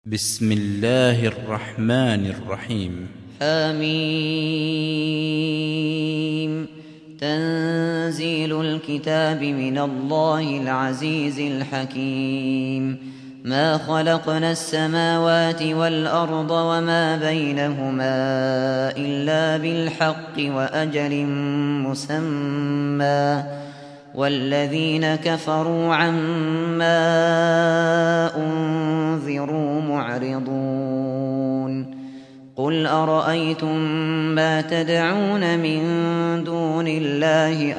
بسم الله الرحمن الرحيم. حميم. تنزيل الكتاب من الله العزيز الحكيم. ما خلقنا السماوات والأرض وما بينهما إلا بالحق وأجل مسمى، والذين كفروا عما أنذروا معرضون. قل أرأيتم ما تدعون من دون الله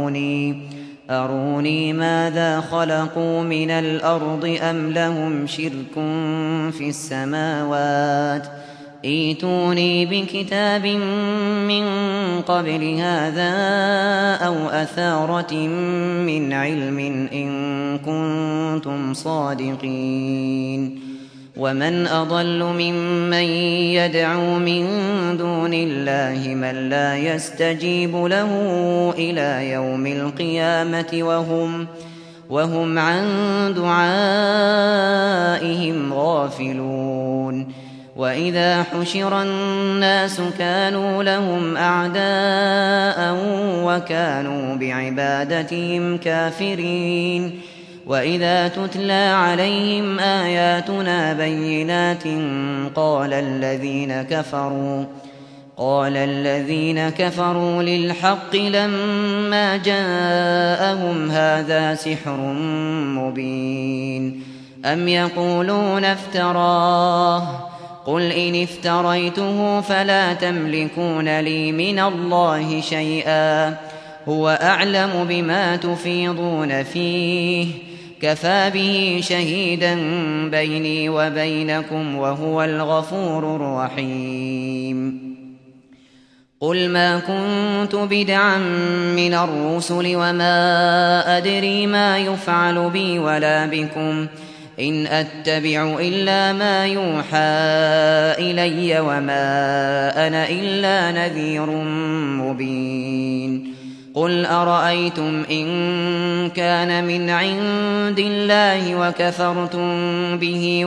أروني ماذا خلقوا من الأرض أم لهم شرك في السماوات، ائتوني بكتاب من قبل هذا أو أثارة من علم إن كنتم صادقين. ومن أضل ممن يدعو من دون الله من لا يستجيب له إلى يوم القيامة وهم عن دعائهم غافلون. وإذا حشر الناس كانوا لهم أعداء وكانوا بعبادتهم كافرين. وإذا تتلى عليهم آياتنا بينات قال الذين كفروا للحق لما جاءهم هذا سحر مبين. أم يقولون افتراه، قل إن افتريته فلا تملكون لي من الله شيئا، هو أعلم بما تفيضون فيه، كفى به شهيدا بيني وبينكم وهو الغفور الرحيم. قل ما كنت بدعا من الرسل وما أدري ما يفعل بي ولا بكم، إن أتبع إلا ما يوحى إلي وما أنا إلا نذير مبين. قل أرأيتم إن كان من عند الله وكفرتم به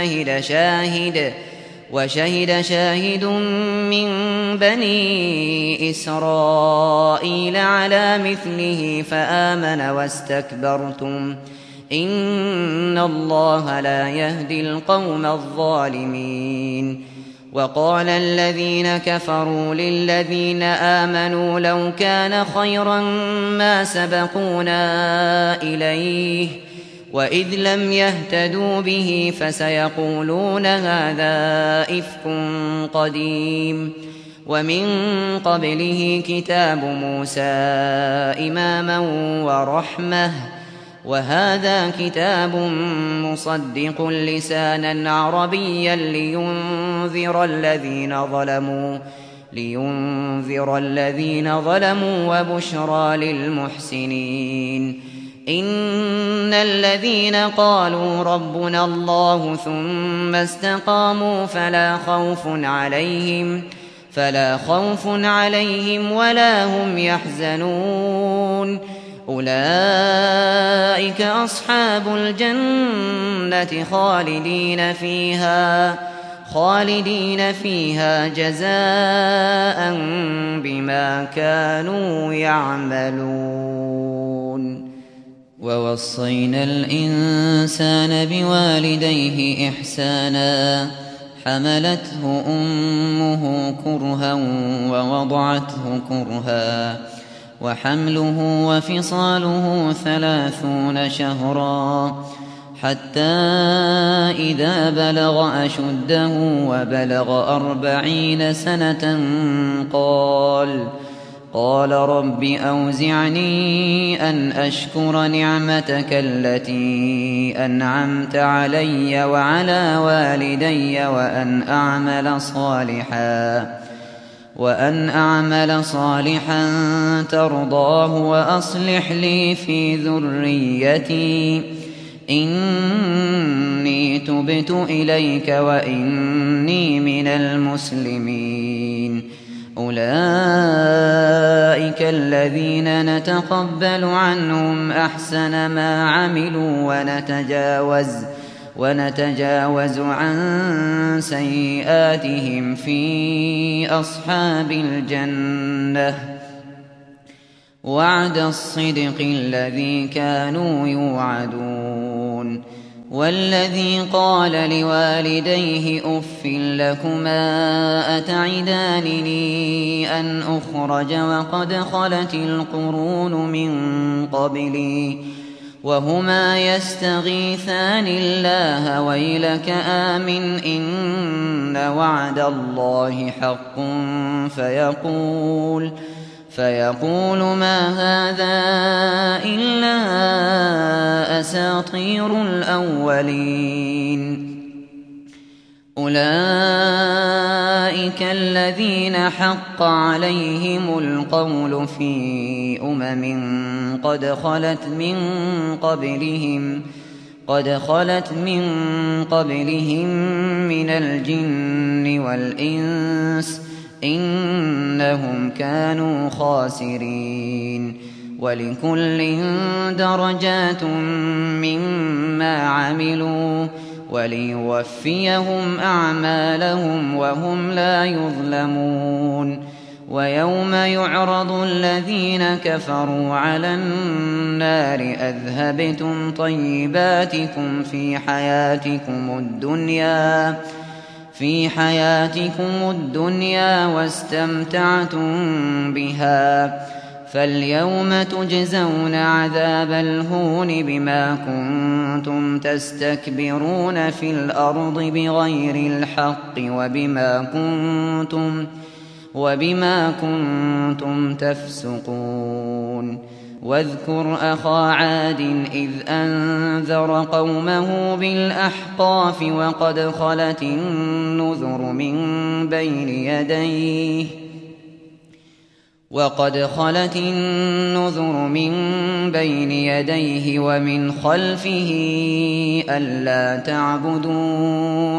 وشهد شاهد من بني إسرائيل على مثله فآمن واستكبرتم، إن الله لا يهدي القوم الظالمين. وقال الذين كفروا للذين آمنوا لو كان خيرا ما سبقونا إليه، وإذ لم يهتدوا به فسيقولون هذا إفك قديم. ومن قبله كتاب موسى إماما ورحمة، وهذا كتاب مصدق لسانا عربيا لينذر الذين ظلموا وبشرى للمحسنين. إن الذين قالوا ربنا الله ثم استقاموا فلا خوف عليهم ولا هم يحزنون. أولئك أصحاب الجنة خالدين فيها جزاء بما كانوا يعملون. ووصينا الإنسان بوالديه إحسانا، حملته أمه كرها ووضعته كرها، وحمله وفصاله 30 شهرا، حتى إذا بلغ أشده وبلغ 40 سنة قال رب أوزعني أن أشكر نعمتك التي أنعمت علي وعلى والدي وأن أعمل صالحا ترضاه وأصلح لي في ذريتي إني تبت إليك وإني من المسلمين. أولئك الذين نتقبل عنهم أحسن ما عملوا ونتجاوز عن سيئاتهم في أصحاب الجنة وعد الصدق الذي كانوا يوعدون والذي قال لوالديه أف لكما أتعدانني أن أخرج وقد خلت القرون من قبلي وهما يستغيثان الله ويلك آمن إن وعد الله حق فيقول ما هذا إلا أساطير الأولين أولئك الذين حق عليهم القول في قد خلت من قبلهم من الجن والإنس إنهم كانوا خاسرين ولكل درجات مما عملوا وليوفيهم أعمالهم وهم لا يظلمون ويوم يعرض الذين كفروا على النار أذهبتم طيباتكم في حياتكم الدنيا واستمتعتم بها فاليوم تجزون عذاب الهون بما كنتم تستكبرون في الأرض بغير الحق وبما كنتم تفسقون واذكر أخا عاد إذ أنذر قومه بالأحقاف وقد خلت النذر من بين يديه ومن خلفه ألا تعبدوا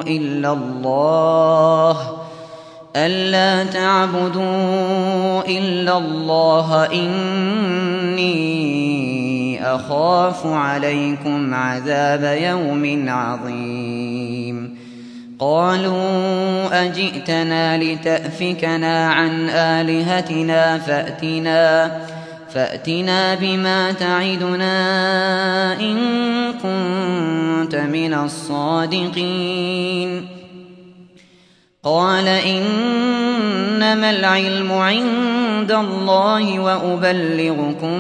إلا الله إني أخاف عليكم عذاب يوم عظيم قالوا أجئتنا لتأفكنا عن آلهتنا فأتنا بما تعدنا إن كنت من الصادقين قال إنما العلم عند الله وأبلغكم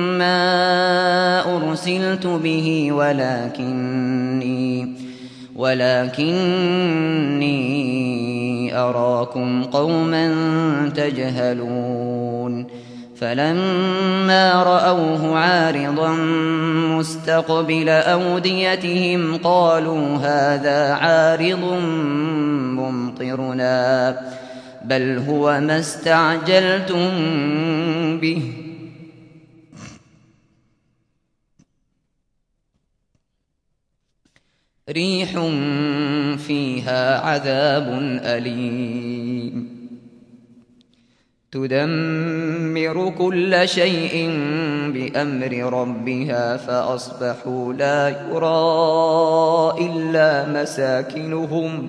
ما أرسلت به ولكني أراكم قوما تجهلون فلما رأوه عارضا مستقبل أوديتهم قالوا هذا عارض ممطرنا بل هو ما استعجلتم به ريح فيها عذاب أليم تدمر كل شيء بأمر ربها فأصبحوا لا يرى إلا مساكنهم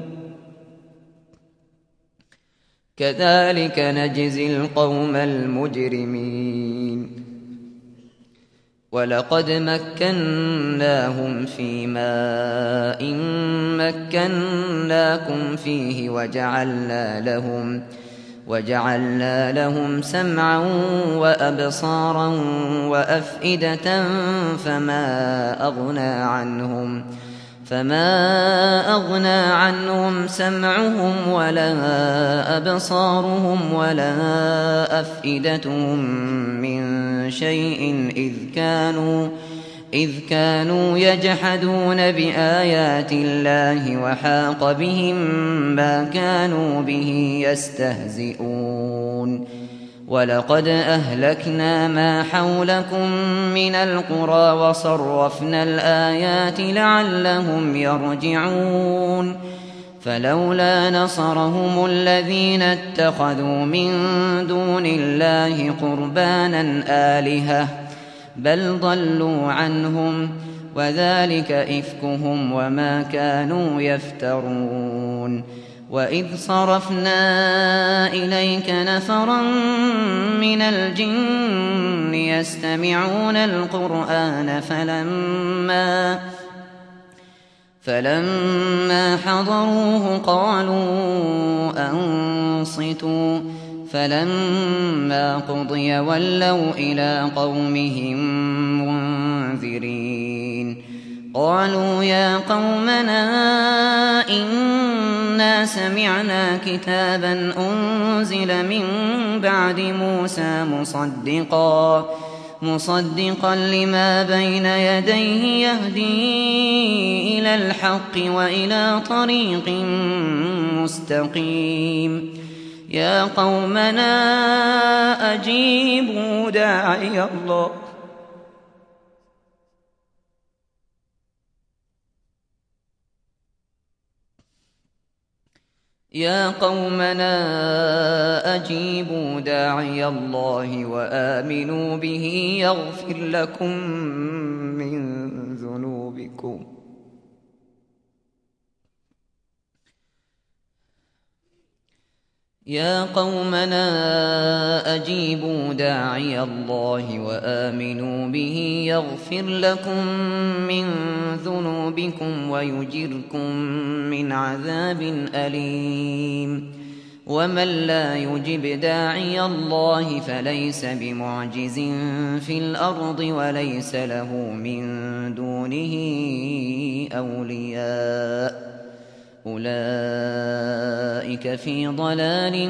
كذلك نجزي القوم المجرمين ولقد مكناهم في ماء مكناكم فيه وجعلنا لهم سمعا وأبصارا وأفئدة فما أغنى عنهم سمعهم ولا أبصارهم ولا أفئدتهم من شيء إذ كانوا يجحدون بآيات الله وحاق بهم ما كانوا به يستهزئون ولقد أهلكنا ما حولكم من القرى وصرفنا الآيات لعلهم يرجعون فلولا نصرهم الذين اتخذوا من دون الله قربانا آلهة بل ضلوا عنهم وذلك إفكهم وما كانوا يفترون. وإذ صرفنا إليك نفرا من الجن يستمعون القرآن فلما حضروه قالوا أنصتوا فلما قضي ولوا إلى قومهم منذرين. قالوا يا قومنا إنا سمعنا كتابا أنزل من بعد موسى مصدقا لما بين يديه يهدي إلى الحق وإلى طريق مستقيم. يا قومنا أجيبوا داعي الله وآمنوا به يغفر لكم من ذنوبكم ويجركم من عذاب أليم. ومن لا يجب داعي الله فليس بمعجز في الأرض وليس له من دونه أولياء أولئك في ضلال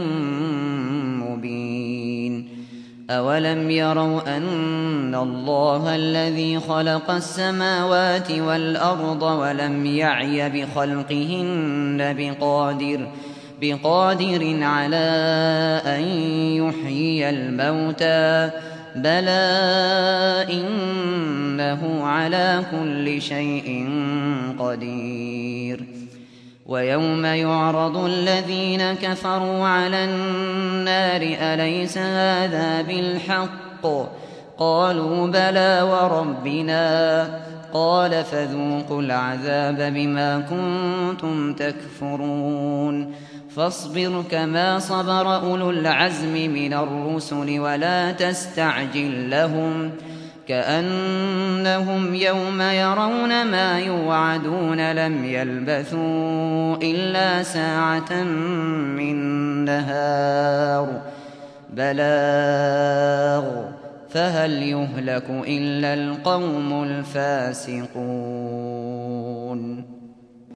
مبين. أولم يروا أن الله الذي خلق السماوات والأرض ولم يعي بخلقهن بقادر على أن يحيي الموتى بلى إنه على كل شيء قدير. ويوم يعرض الذين كفروا على النار أليس هذا بالحق قالوا بلى وربنا قال فذوقوا العذاب بما كنتم تكفرون. فاصبر كما صبر أولو العزم من الرسل ولا تستعجل لهم كأنهم يوم يرون ما يوعدون لم يلبثوا إلا ساعة من نهار بلاغ فهل يهلك إلا القوم الفاسقون.